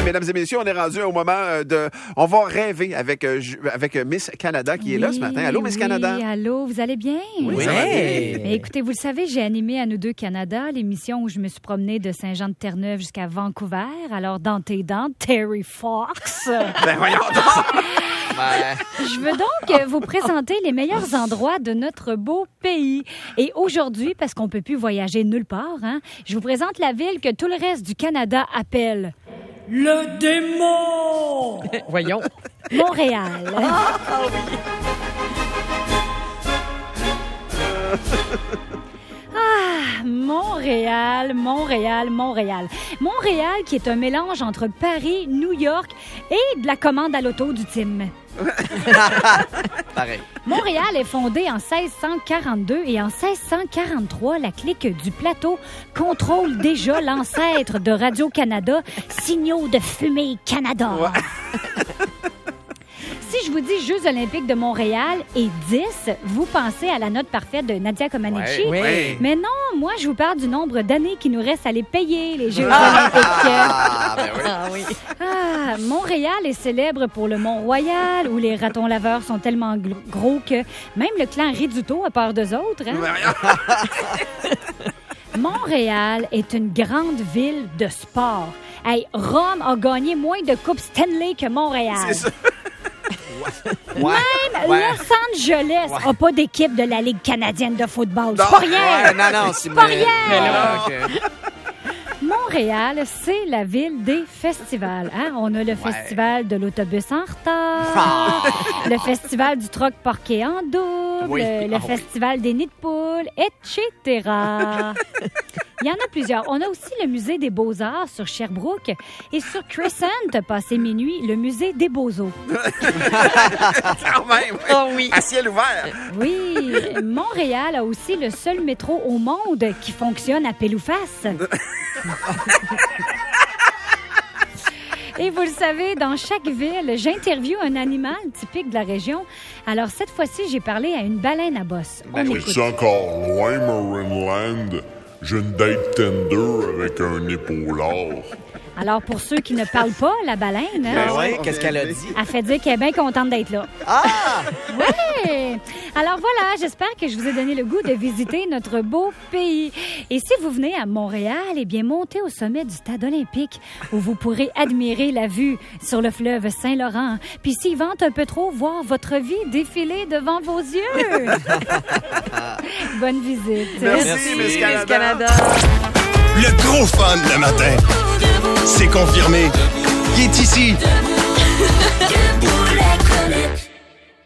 mesdames et messieurs, on est rendu au moment de... On va rêver avec Miss Canada qui est là ce matin. Allô, Miss Canada? Oui, allô, vous allez bien? Oui, ça va bien. Mais écoutez, vous le savez, j'ai animé à Nous deux Canada, l'émission où je me suis promenée de Saint-Jean-de-Terre-Neuve jusqu'à Vancouver. Alors, dans tes dents, Terry Fox. Ben voyons donc! Je veux donc vous présenter les meilleurs endroits de notre beau pays. Et aujourd'hui, parce qu'on peut plus voyager nulle part, je vous présente la ville que tout le reste du Canada appelle le démon. Voyons. Montréal. Montréal. Montréal qui est un mélange entre Paris, New York et de la commande à l'auto du Tim. Pareil. Montréal est fondée en 1642 et en 1643, la clique du Plateau contrôle déjà l'ancêtre de Radio-Canada, Signaux de fumée Canada. Si je vous dis Jeux olympiques de Montréal et 10, vous pensez à la note parfaite de Nadia Comaneci. Oui. Mais non, moi, je vous parle du nombre d'années qu'il nous reste à les payer, les Jeux olympiques. Oui. Montréal est célèbre pour le Mont-Royal, où les ratons laveurs sont tellement gros que même le clan Riduto a peur d'eux autres. Montréal est une grande ville de sport. Hey, Rome a gagné moins de coupes Stanley que Montréal. C'est ça. Même Los Angeles n'a pas d'équipe de la Ligue canadienne de football. C'est pas rien. C'est pas rien. Okay. Montréal, c'est la ville des festivals. On a le festival de l'autobus en retard, le festival du troc porqué en double, le festival des nids de poules, etc. Il y en a plusieurs. On a aussi le musée des Beaux-Arts sur Sherbrooke et sur Crescent, passé minuit, le musée des Beaux-Eaux. Quand même! Oh oui! À ciel ouvert! Oui, Montréal a aussi le seul métro au monde qui fonctionne à pile ou face. Et vous le savez, dans chaque ville, j'interviewe un animal typique de la région. Alors, cette fois-ci, j'ai parlé à une baleine à bosse. On écoute. C'est encore loin, Marineland. J'ai une date Tinder avec un épaulard. Alors, pour ceux qui ne parlent pas, la baleine... Qu'est-ce qu'elle a dit? Elle fait dire qu'elle est bien contente d'être là. Oui! Alors voilà, j'espère que je vous ai donné le goût de visiter notre beau pays. Et si vous venez à Montréal, eh bien, montez au sommet du Stade olympique où vous pourrez admirer la vue sur le fleuve Saint-Laurent. Puis s'il vente un peu trop, voir votre vie défiler devant vos yeux. Bonne visite. Merci, Miss Canada. Le gros fun le matin. C'est confirmé. Il est ici.